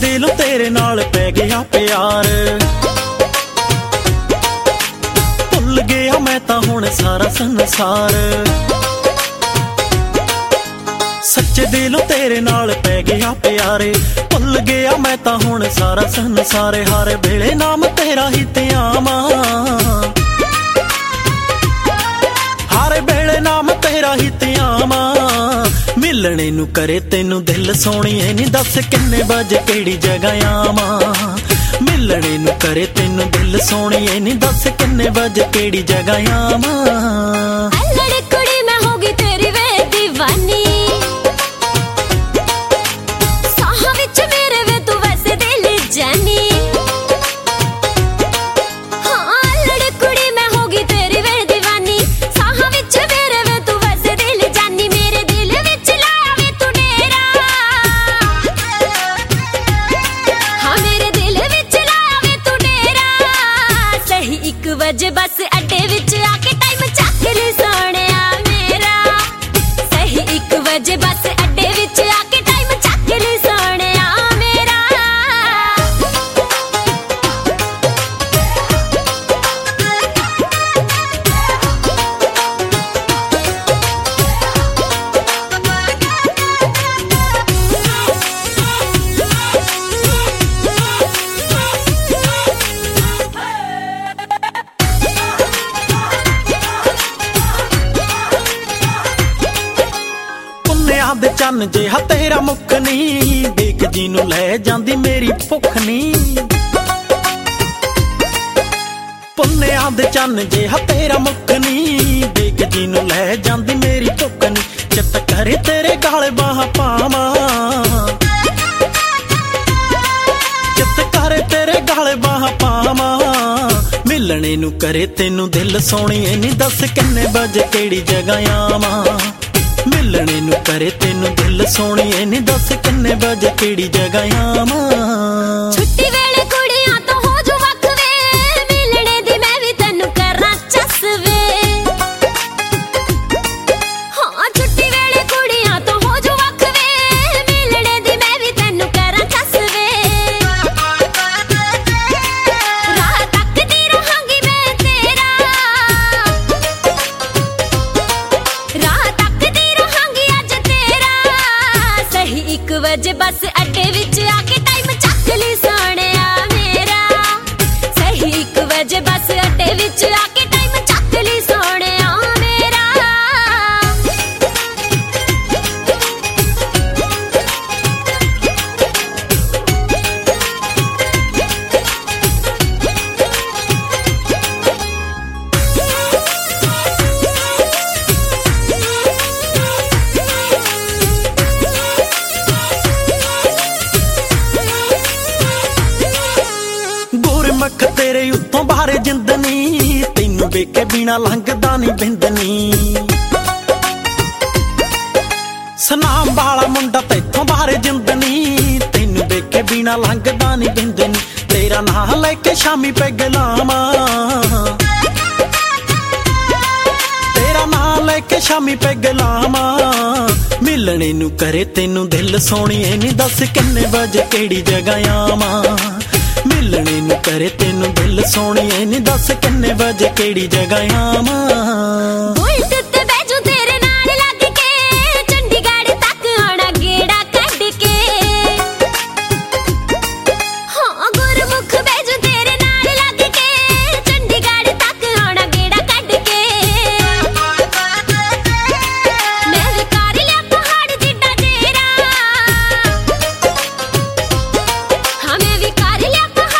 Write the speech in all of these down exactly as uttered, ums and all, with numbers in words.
दिलों तेरे नाल पै गया प्यार, भुल गया मैं तां हुण सारा संसार। सच्चे दिलों तेरे नाल पै गया प्यारे, भुल गया मैं तां हुण सारा संसार। हर वेले नाम तेरा ही ते आवां, हर वेले नाम तेरा ही ते आवां। मिलने नू करे तेनू दिल सोहणीए नी, दस किन्ने बजे केड़ी जगह आवां। मिलने नू करे तेनू दिल सोहणीए नी, दस किन्ने बजे केड़ी जगह आवां। लड़ कुड़ी मैं होगी तेरी वे दीवानी, साहां विच मेरे वे तू वैसे दिल जानी। हाँ लड़ कुड़ी मैं होगी तेरी वे दीवानी, साहां विच मेरे वे तू वैसे दिल जानी। मेरे दिल विच लाया वे तू डेरा, हाँ मेरे दिल विच लाया वे तू डेरा। सही एक बजे बस अड्डे विच आके टाइम चक ले सोहणिया मेरा, सही एक बजे बस अड्डे विच आके टाइम चक ले सोहणिया मेरा। दे चन्न जिहा तेरा मुख नी, देख जी नू लै जांदी मेरी भुख नी। पुन्निया दे चन्न जिहा तेरा मुख नी, देख जी नू लै जांदी मेरी भुख नी। चित करे तेरे गाल बाह पावां, चित करे तेरे गाल बाह पावां। मिलने नू करे तेनू दिल सोहणीए नी, दस किन्ने बजे केड़ी जगह आवां। मिलने नू करे तेनू दिल सोहणीए नी, दस किन्ने बजे केड़ी जगह आवां। छुट्टी वेले कुड़ियां तो हो जो वख वे, मिलने दी मैं भी तैनू करां चस वे। हाँ छुट्टी वेले कुड़ियां तो हो जो वख वे, मिलने दी मैं भी तैनू करां चस वे। राह तकदी रहांगी मैं तेरा, राह तकदी रहांगी अज तेरा। सही एक बजे बस अड्डे विच आके टाइम चक ली सोहणिया मेरा, सही एक बजे बस अड्डे विच आके टाइम चक ली सोहणिया मेरा। मख तेरे उत्तों बाहर जिंदनी, तैनू वेखे बिना लंघदा नी बिंदनी। सनाम वाला मुंडा तैथों बाहर जिंदनी, तैनू वेखे बिना लंघदा नी बिंदनी। तेरा नाम लेके शामी पैग लावां, तेरा नाम लेके शामी पैग लावां। मिलने नू करे तेनू दिल सोहणीए नी, दस किन्ने बजे केड़ी जगह आवां। मिलने नू करे तेनू दिल सोहणीए नी, दस किन्ने बजे केड़ी जगह आवां। बुलट ते बैजू तेरे नाल लग के, चंडीगढ़ तक आना गेड़ा कढ के। हाँ गुरमुख बैजू तेरे नाल लग के, चंडीगढ़ तक आना गेड़ा कढ के। मैं भी कर लिया पहाड़ जिड्डा डेरा, हाँ मैं भी कर लिया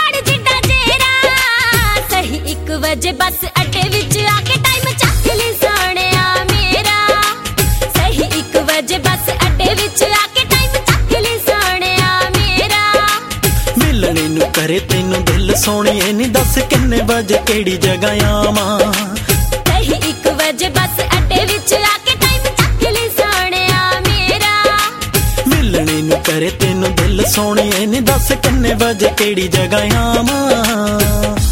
बजे बस अड्डे विच आके टाइम चक ली सोहणिया मेरा, सही एक बजे बस अड्डे विच आके टाइम चक ली सोहणिया मेरा। मिलने नू करे तेनू दिल सोहणीए नी, दस किन्ने बजे केड़ी जगह आवां। सही एक बजे बस अड्डे विच आके टाइम चक ली सोहणिया मेरा। मिलने नू करे तेनू दिल सोहणीए नी, दस किन्ने बजे केड़ी जगह आवां।